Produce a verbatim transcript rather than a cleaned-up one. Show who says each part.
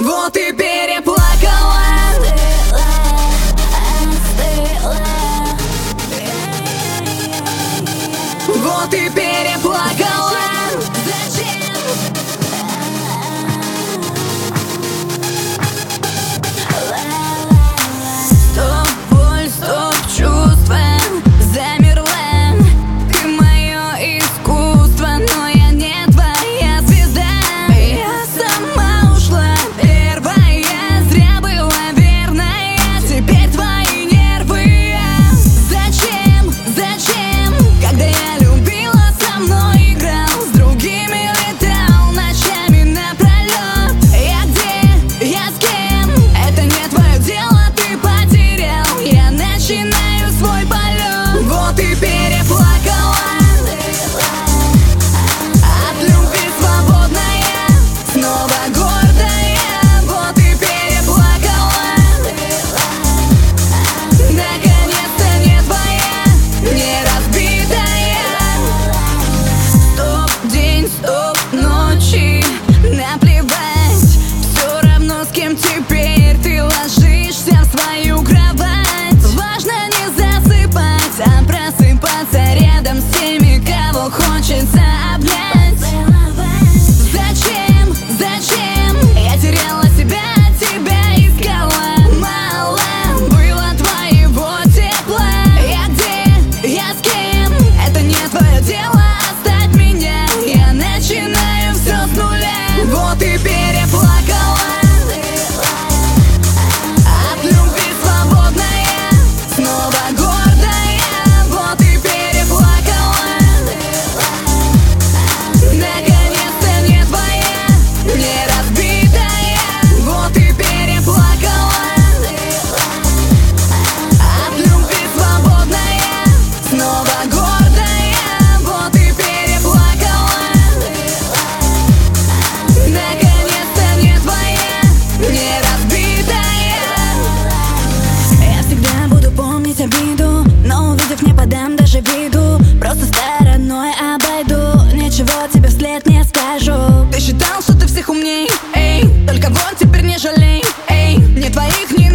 Speaker 1: Вот и переплакала. Вот и переплакала. Зачем? Стоп, боль, стоп, чувства замерла. Ты мое искусство, но я не твоя звезда. Я сама ушла первая, зря была верная. Теперь твои нервы. Зачем, зачем, когда я любила, со мной играл, с другими летал ночами напролет. Я где, я с кем, это не твое дело, ты потерял. Я начинаю свой полет. Вот и переплакала. От любви свободная, снова гордая. Вот и переплакала. Наконец-то не твоя, не разбитая. Стоп, день, стоп, ночи, наплевать. Все равно, с кем теперь ты ложишься в свою кровать. Важно не засыпать, а просыпаться рядом с теми, кого хочется обнять. Зачем, зачем я теряла себя, тебя искала. Мало было твоего тепла. Я где, я с кем, это не твое дело. Оставь меня, я начинаю все с нуля. Вот и переплакала. От любви свободная, снова гордая. Вот и переплакала. Наконец-то не твоя, не разбитая. Вот и переплакала. От любви свободная, снова гордая. Вот и переплакала. Наконец-то не твоя, не разбитая. Я всегда буду помнить обиду, но увидев, не подам даже виду. Просто стороной обойду, ничего тебе вслед не скажу. Ты считал, что ты всех умней, эй, только вот теперь не жалей, эй. Ни твоих, ни